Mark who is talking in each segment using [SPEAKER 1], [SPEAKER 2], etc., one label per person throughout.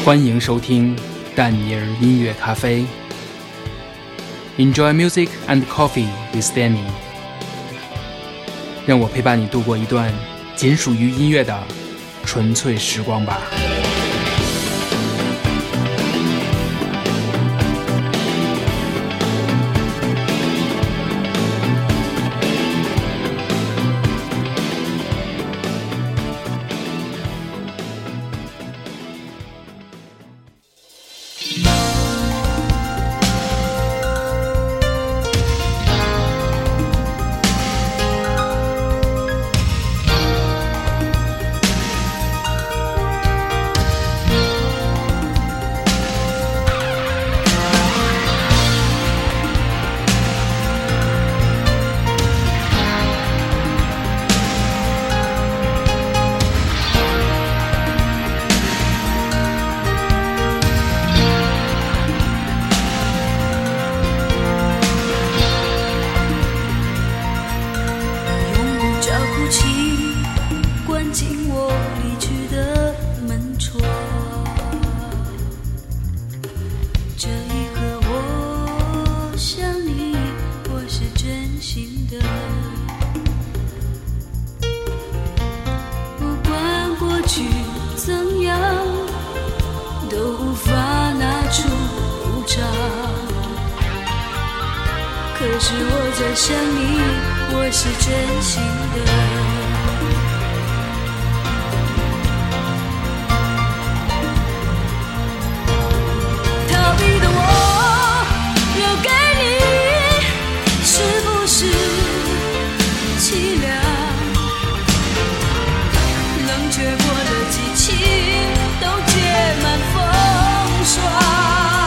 [SPEAKER 1] 欢迎收听但尼尔音乐咖啡 Enjoy music and coffee with Danny， 让我陪伴你度过一段仅属于音乐的纯粹时光吧。
[SPEAKER 2] 可是我在想你，我是真心的。逃避的我留给你，是不是凄凉？冷却过的激情都结满风霜。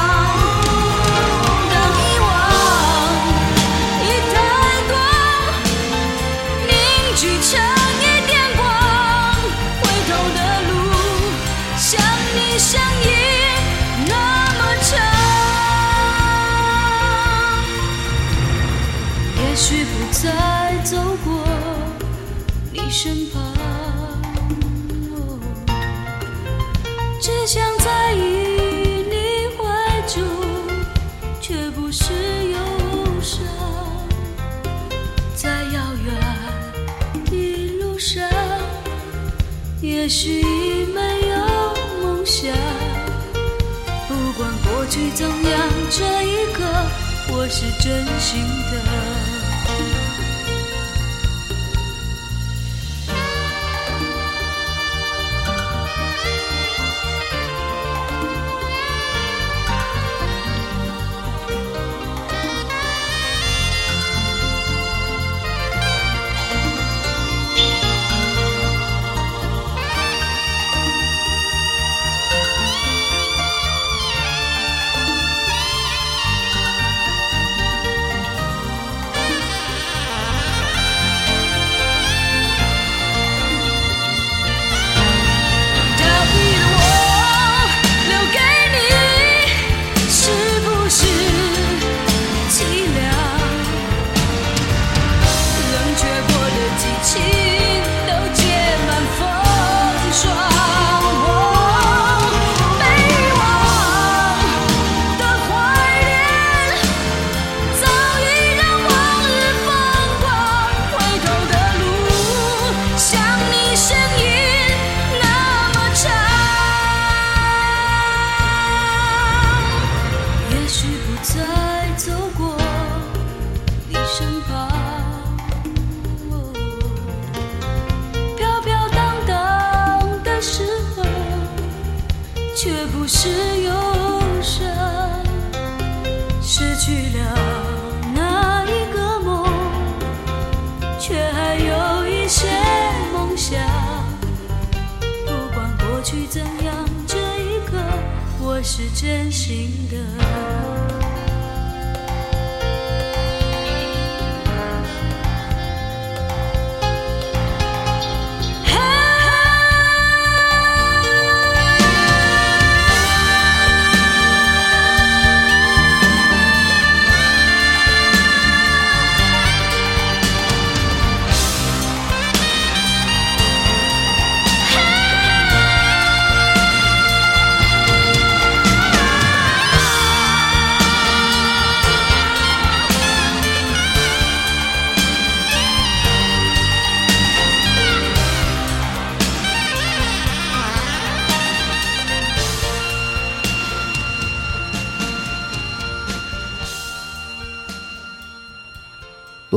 [SPEAKER 2] 也许不再走过你身旁，只想在意你怀中，却不是忧伤。在遥远的路上，也许已没有梦想。不管过去怎样，这一刻我是真心的。却不是忧伤，失去了那一个梦，却还有一些梦想。不管过去怎样，这一刻我是真心的。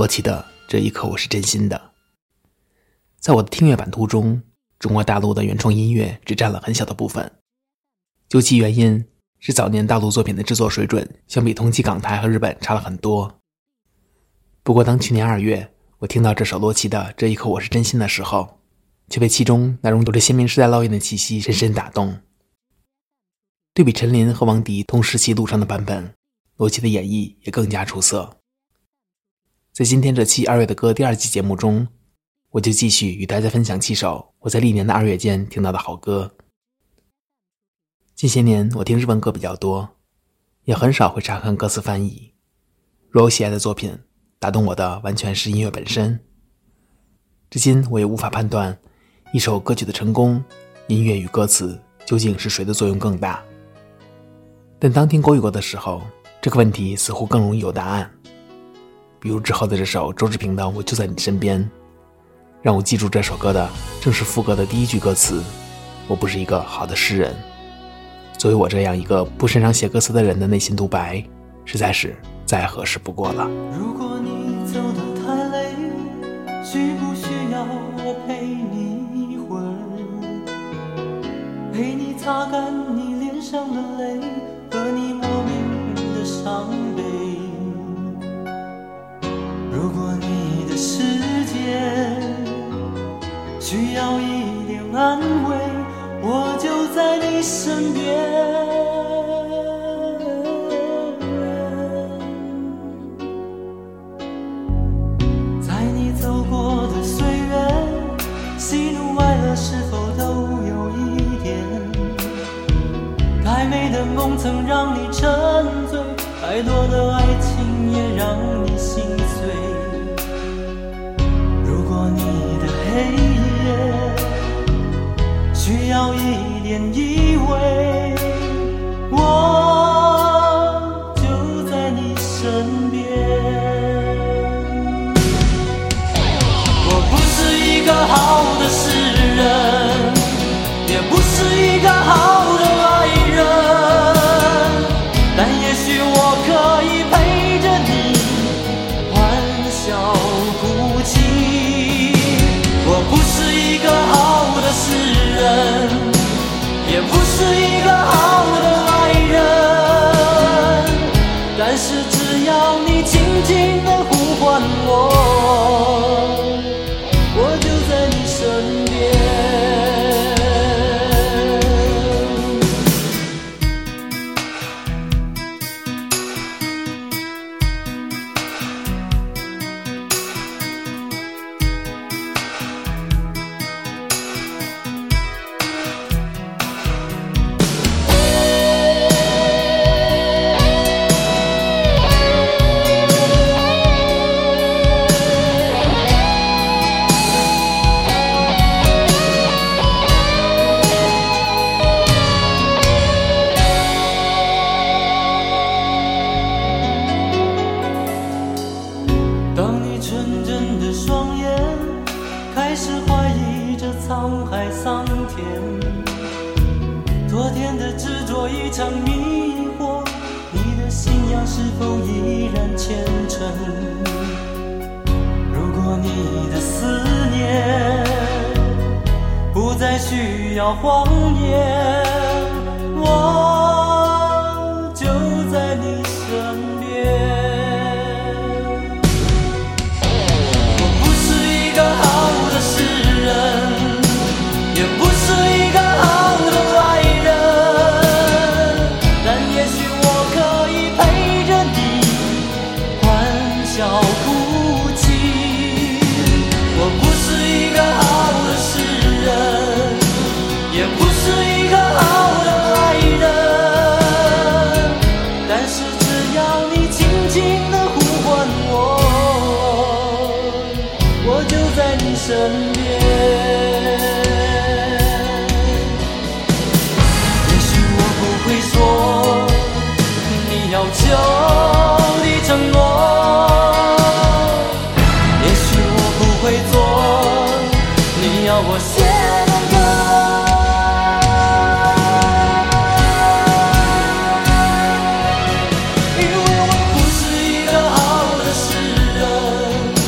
[SPEAKER 1] 罗琦的这一刻我是真心的。在我的听乐版图中，中国大陆的原创音乐只占了很小的部分，究其原因是早年大陆作品的制作水准相比同期港台和日本差了很多。不过当去年2月我听到这首罗琦的这一刻我是真心的时候，却被其中那融合着鲜明时代烙印的气息深深打动。对比陈琳和王迪同时期录唱的版本，罗琦的演绎也更加出色。在今天这期2月的歌第2季节目中，我就继续与大家分享7首我在历年的2月间听到的好歌。近些年我听日文歌比较多，也很少会查看歌词翻译。若我喜爱的作品，打动我的完全是音乐本身。至今我也无法判断一首歌曲的成功，音乐与歌词究竟是谁的作用更大。但当听国语歌的时候，这个问题似乎更容易有答案。比如之后的这首周志平的《我就在你身边》，让我记住这首歌的正是副歌的第一句歌词：我不是一个好的诗人。作为我这样一个不擅长写歌词的人的内心独白，实在是再合适不过了。
[SPEAKER 3] 如果你走得太累，需不需要我陪你一会儿，陪你擦干你脸上的泪和你莫名的伤悲。如果你的世界需要一点安慰，我就在你身边。在你走过的岁月，喜怒哀乐是否都有一点？太美的梦曾让你沉醉，太多的爱情也让你心碎。如果你的黑夜需要一点依偎，我就在你身边。我不是一个好的诗人，也不是一个好的爱人，但也许我可以陪着你欢笑哭泣。我不是一个好的诗人，也不是一个好的爱人，但是只要你轻轻地呼唤我，我就在你身边。当你纯真的双眼开始怀疑着沧海桑田，昨天的执着一场迷惑，你的信仰是否依然虔诚？如果你的思念不再需要谎言，我就在你身边。身边，也许我不会说你要求的承诺，也许我不会做你要我写的歌，因为我不是一个好的诗人，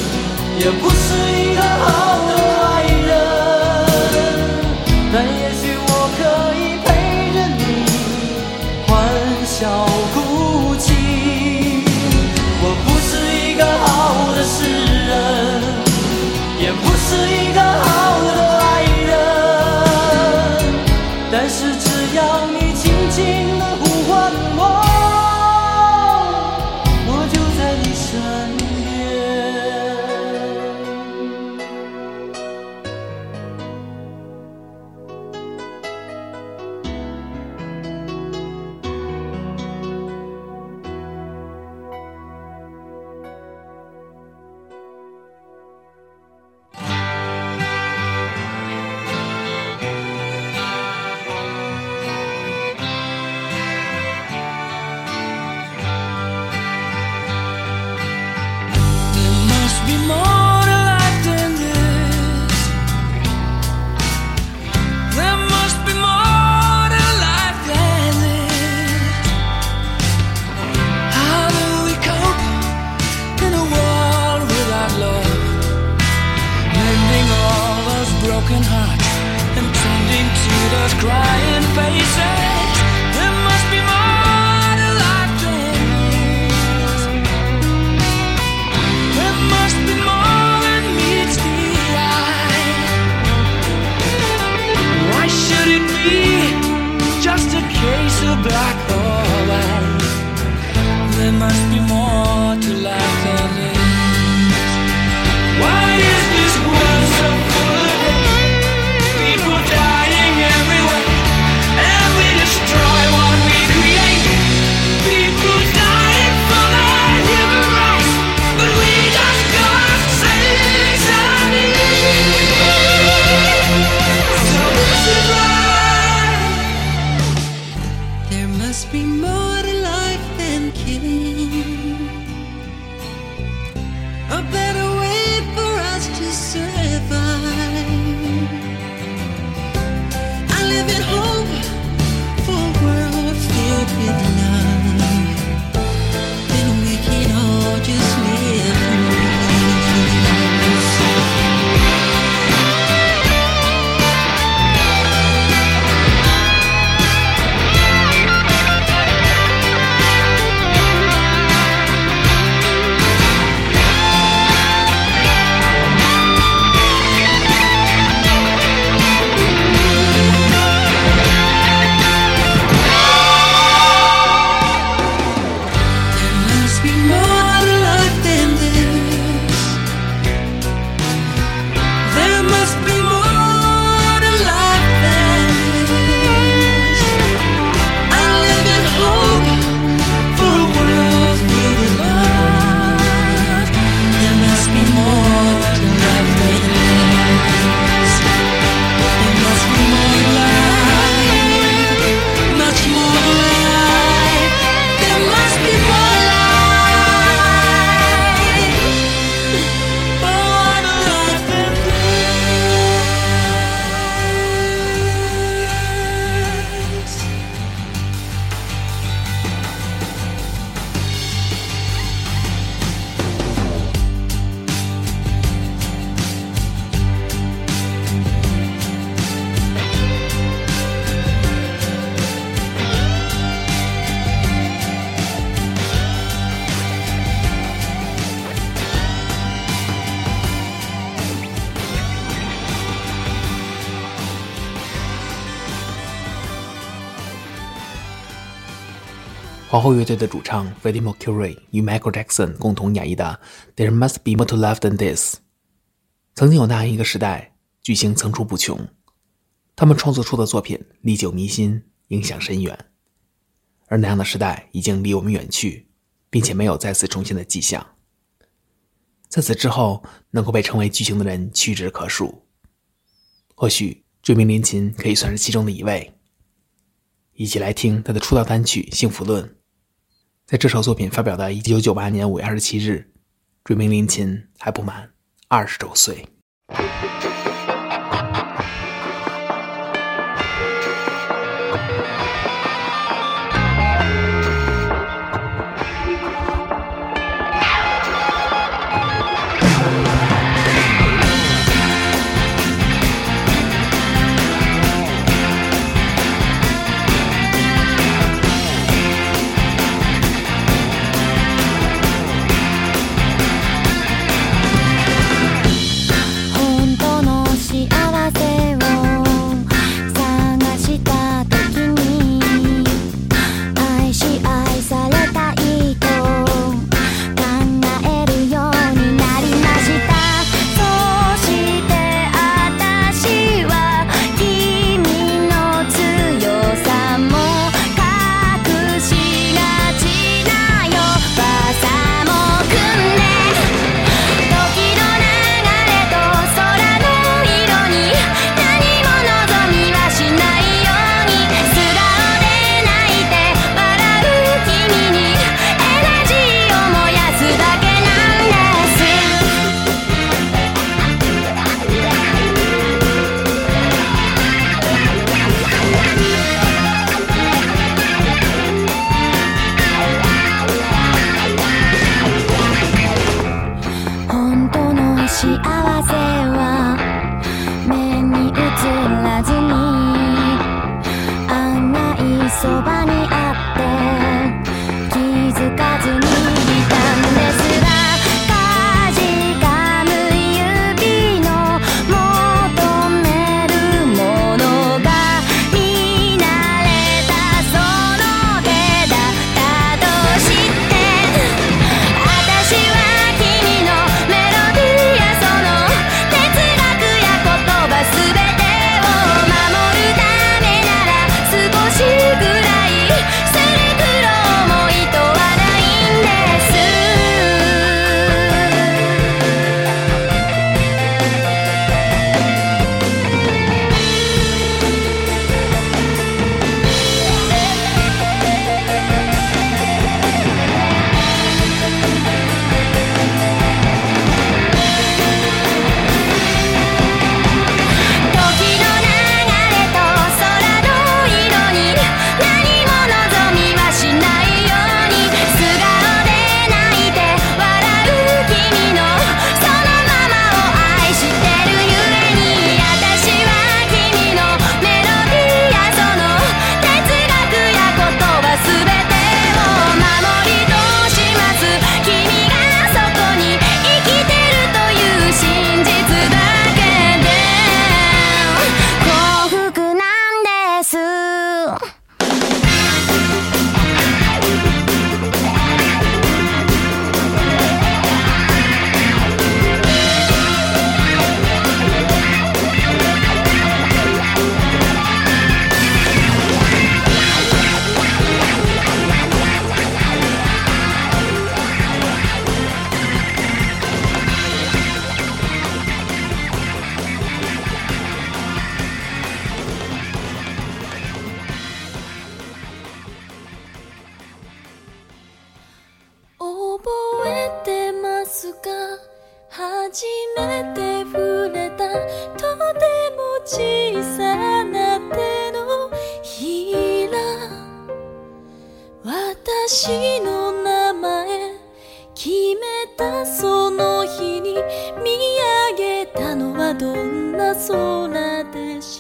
[SPEAKER 3] listening to those crying faces. There must be more to life than this. There must be more than meets the eye. Why should it be just a case of black or white? There must be more to life than this. Why is this world so full of hate? People dying everywhere, and we destroy what we create. People dying for their human rights, but we just go on saying sorry. So this is right. There must be more to life than killing. A better way for us to survive. I live in hope for a world filled with love. Then we can all just live in peace.
[SPEAKER 1] 皇后乐队的主唱 Freddie Mercury 与 Michael Jackson 共同演绎的 There Must Be More to Life Than This。 曾经有那样一个时代，巨星层出不穷，他们创作出的作品历久弥新，影响深远。而那样的时代已经离我们远去，并且没有再次重现的迹象。在此之后，能够被称为巨星的人屈指可数，或许追名林檎可以算是其中的一位。一起来听他的出道单曲《幸福论》。在这首作品发表的1998年5月27日，追名林檎还不满20周岁。
[SPEAKER 2] 本当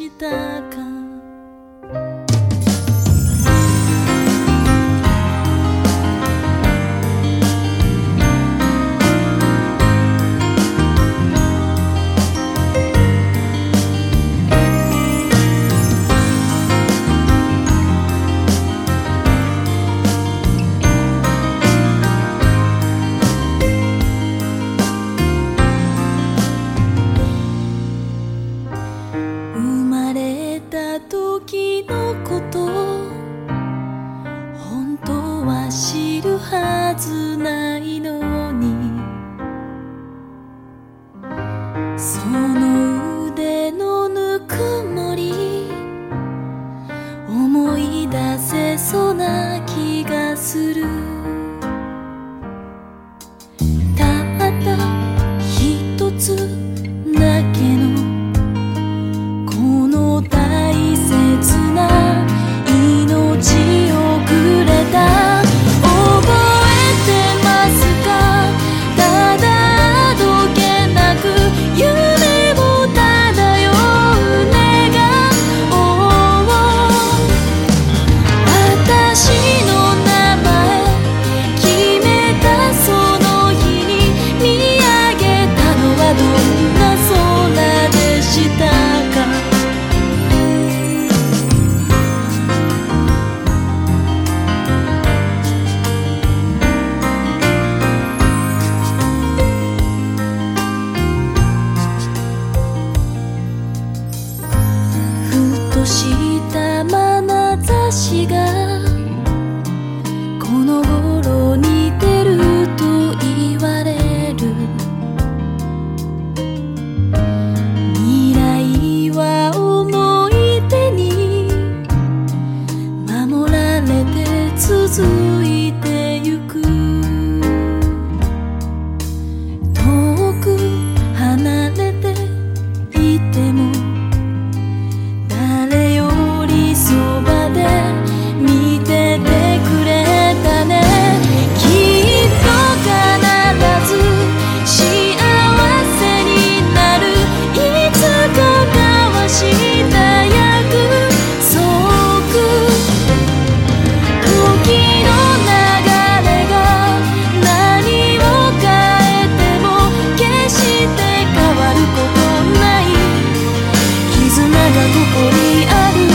[SPEAKER 2] したかはずないのにその腕のぬくもり思い出せそうな気がするたった一つだけのこの大切な命をくれたした眼差しがこの頃似てると言われる未来は思い出に守られて続いてゆく遠く離れていても誰よりそばで見ててくれたねきっと必ず幸せになるいつか交わした約束時の流れが何を変えても決して変わることない絆がここにある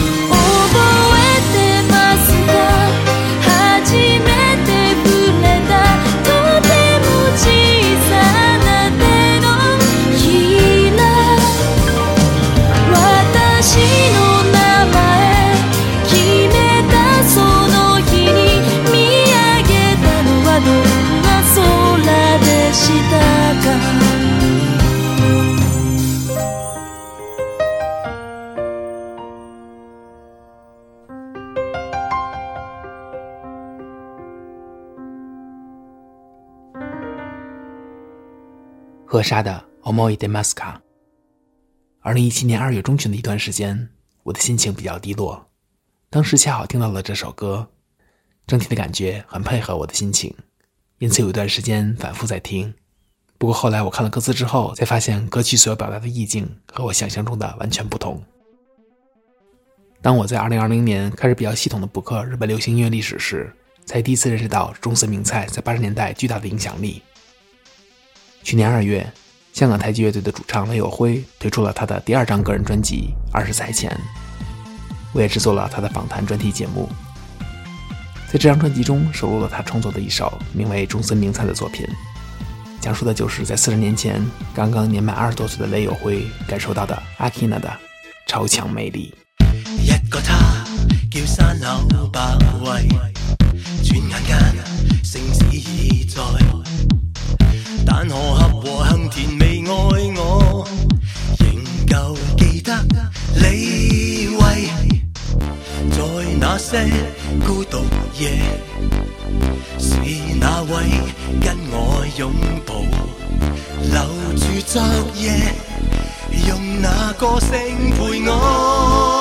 [SPEAKER 1] 河沙的 Omoi de Masca。 2017年2月中旬的一段时间，我的心情比较低落，当时恰好听到了这首歌，整体的感觉很配合我的心情，因此有一段时间反复在听。不过后来我看了歌词之后，才发现歌曲所要表达的意境和我想象中的完全不同。当我在2020年开始比较系统的补课日本流行音乐历史时，才第一次认识到中森明菜在80年代巨大的影响力。去年2月，香港太极乐队的主唱雷有辉推出了他的第2张个人专辑《20载前》，我也制作了他的访谈专题节目。在这张专辑中收录了他创作的一首名为《中森明菜》的作品，讲述的就是在40年前刚刚年满20多岁的雷有辉感受到的阿基娜的超强魅力。
[SPEAKER 4] 一個他叫山口百惠，轉眼間城市已在，但河合和幸田未愛我，仍舊記得李慧，在那些孤獨夜，是那位跟我擁抱，留住昨夜，用那歌聲陪我。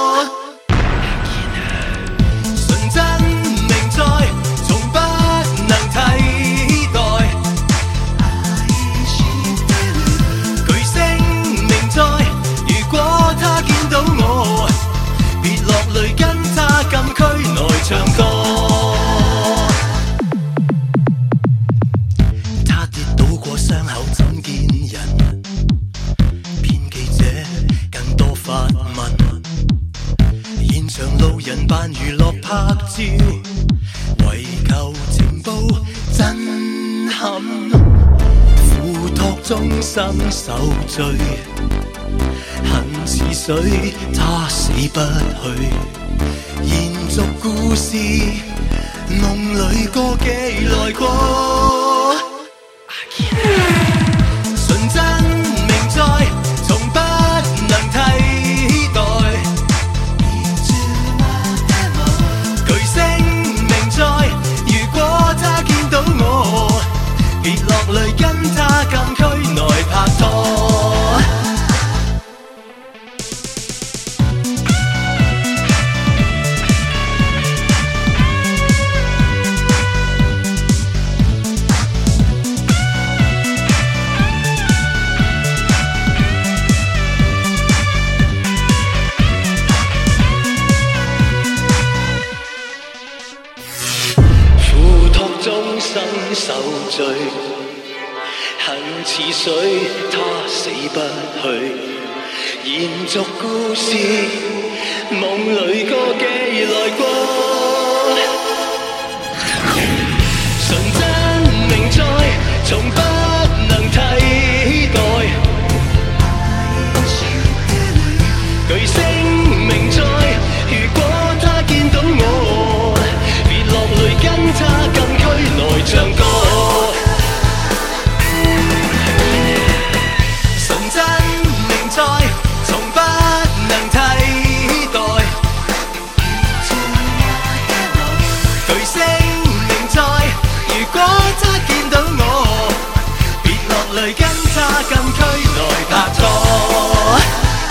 [SPEAKER 4] 純真明在，從不能替代。巨星明在，如果他見到我。 人扮娛樂拍照，為求情報震撼，付託終生受罪，恨似水，他死不去，延續故事，夢裏歌記來過，純真名在，從不能替代。巨星名在，如果他見到我，別落淚跟他禁區內拍拖。終生受罪，恨似水，他死不去，延續故事，夢裏歌記來過，純真名在，從不能替代，巨星名在，如果他見到我，別落淚跟他禁區內唱歌，純真名在，從不能替代，巨星名在，如果他見到我，別落淚跟他禁區內拍拖。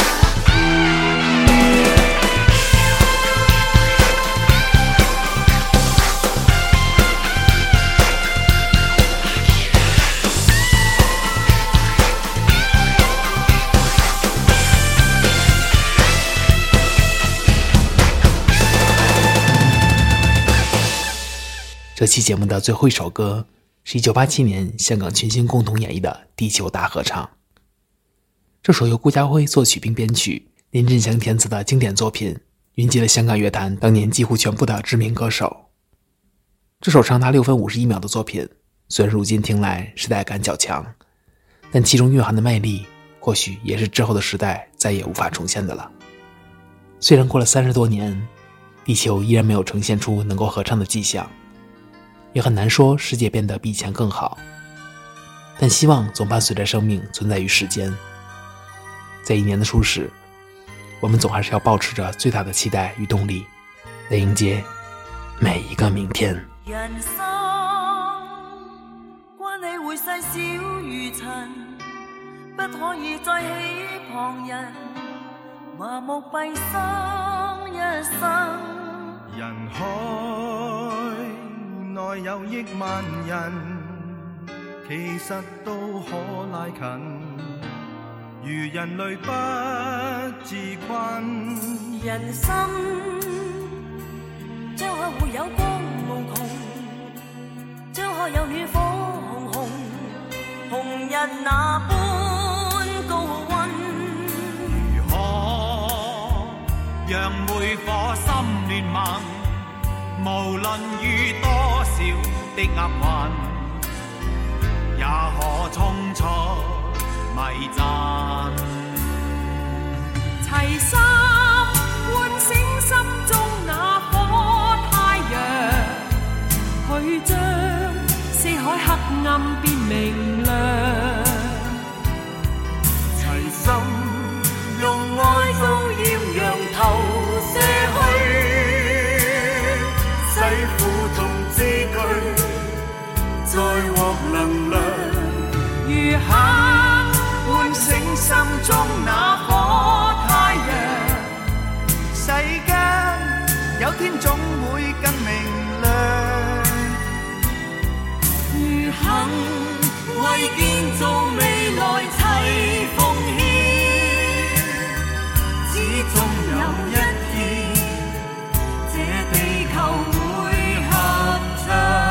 [SPEAKER 1] 这期节目的最后一首歌是1987年香港群星共同演绎的《地球大合唱》。这首由顾嘉辉作曲并编曲，林振祥填词的经典作品，云集了香港乐坛当年几乎全部的知名歌手。这首长达6分51秒的作品，虽然如今听来时代感较强，但其中蕴含的魅力，或许也是之后的时代再也无法重现的了。虽然过了30多年，地球依然没有呈现出能够合唱的迹象，也很难说世界变得比以前更好，但希望总伴随着生命存在于世间。在一年的初始，我们总还是要保持着最大的期待与动力，来迎接每一个明天。
[SPEAKER 2] 人生關你會細小如塵，不可以再起旁人，麻木閉生一生。
[SPEAKER 5] 人海內有億萬人，其實都可拉近，如人類不自困。
[SPEAKER 2] 人生將可會有光無窮，將可有暖火紅紅，紅日那般高溫。
[SPEAKER 5] 如何讓每顆心亂萌，無論遇多少的厄運，也可衝出迷陣，
[SPEAKER 2] 齊心喚醒心中那顆太陽，去將四海黑暗變明亮。
[SPEAKER 5] 齊心用愛做豔陽投射去，洗苦痛之軀，再獲能量。
[SPEAKER 2] 如刻喚醒心中那顆太陽，
[SPEAKER 5] 世間有天總會更明亮。
[SPEAKER 2] 如肯為建造未來齊奉獻，始終有一天這地球會合唱。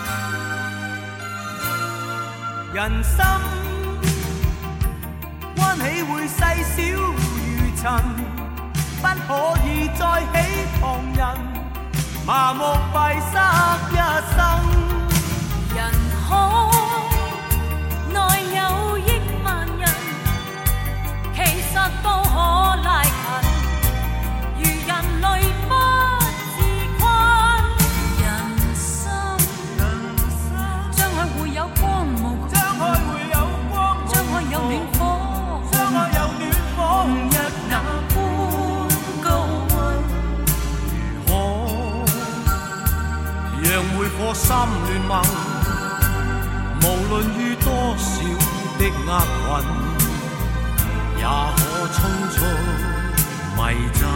[SPEAKER 5] 人生關想起會細小如塵，不可以再起旁人，麻木閉塞一生。
[SPEAKER 2] 人海內有億萬人，其實都可拉近，如人類不自困。人生將來會有光無窮，
[SPEAKER 5] 將來會有光無窮，
[SPEAKER 2] 將來有暖火，
[SPEAKER 5] 將來有暖火，
[SPEAKER 2] 紅日那般高溫。
[SPEAKER 5] 如何讓每顆心亂萌？無論遇多少的厄運，也可衝出迷陣。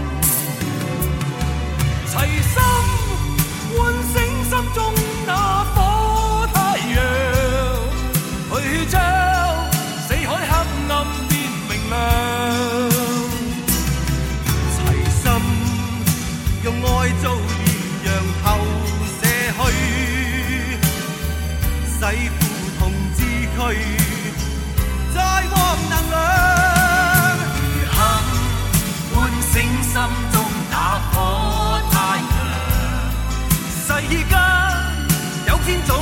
[SPEAKER 5] 齊心喚醒心中那顆太陽，去將死海黑暗變明亮。齊心用愛做豔陽投射去，洗苦痛之軀，再獲能量。如肯喚醒心中那顆太陽，世間有天總